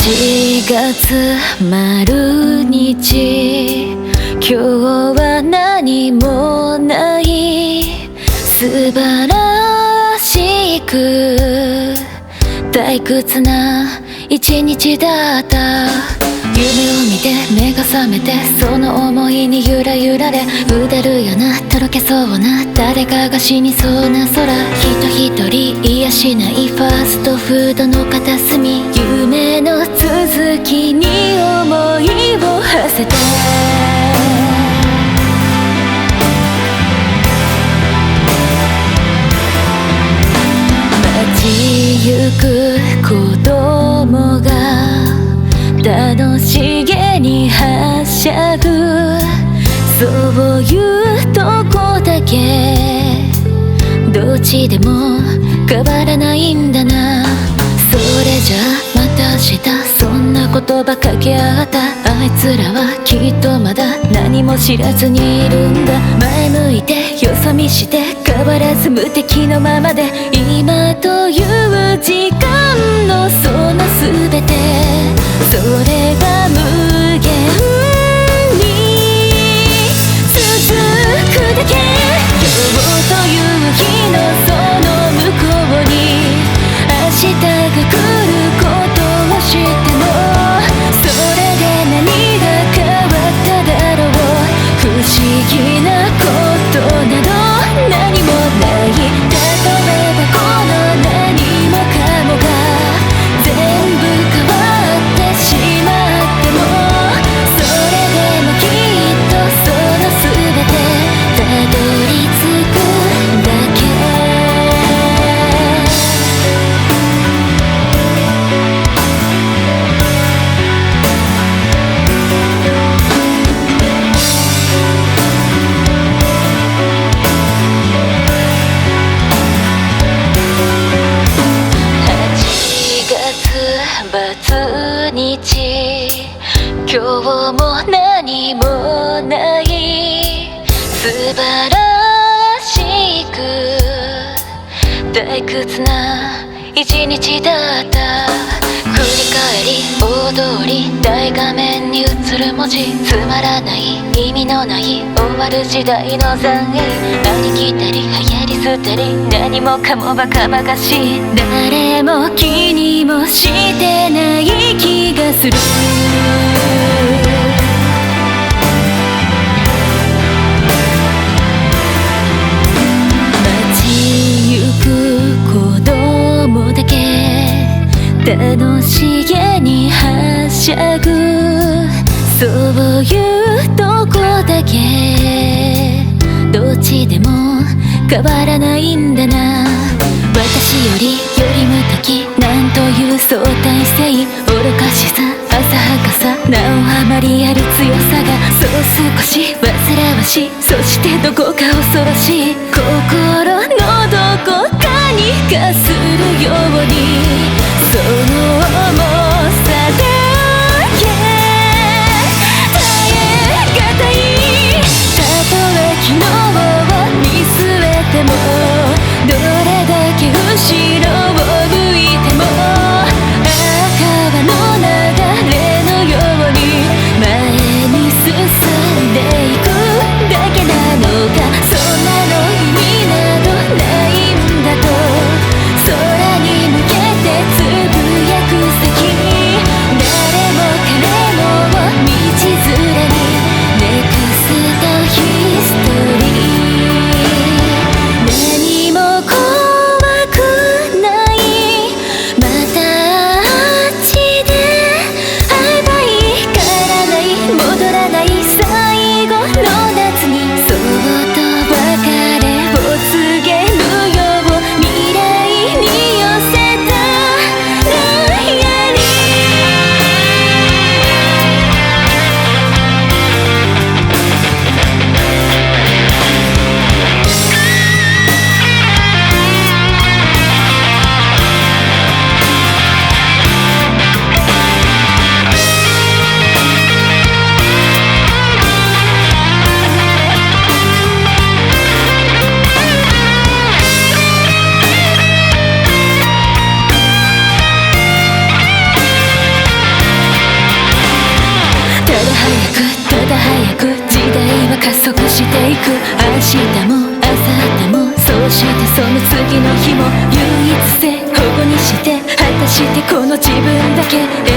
8月丸日、今日は何もない。素晴らしく退屈な一日だった。夢を見て目が覚めて、その思いにゆらゆらでうだるようなとろけそうな、誰かが死にそうな空。人一人癒しないファーストフードの片隅、夢の続きに思いを馳せて、街行く子供が楽しげにはしゃぐ、そういうとこだけどっちでも変わらないんだな。それじゃあまた明日、そんな言葉かけ合った。あいつらはきっとまだ何も知らずにいるんだ。前向いてよそ見して変わらず無敵のままで、今という時間のその全て、それが無限に続くだけ。今日という日のその向こうに明日が来ることを知っても、それで何が変わっただろう。不思議なことなど何もない。例えばこの何もかもが全部変わってしまっても、それでもきっとその全てたどり着くだけ。8月日、今日も何もない。素晴らしく退屈な一日だった。振り返り大通り、大画面に映る文字、つまらない意味のない終わる時代の残影。ありきたり流行り捨てり、何もかもバカバカしい。誰も気にもしてない気がする。街行く子供だけ楽しげにはしゃぐ、そういうとこだけどっちでも変わらないんだな。私より無敵、なんという相対性、愚かしさ、浅はかさ、なおあまりある強さが、そう少し煩わしい、そしてどこか恐ろしい。心のどこかにかするように、その重さだけ耐え難い。たとえ昨日を見据えても、どれだけ後ろを向いても、川の流れのように前に進んでいくだけなのか。そんなの意味などないんだと、空に向けてしてこの自分だけ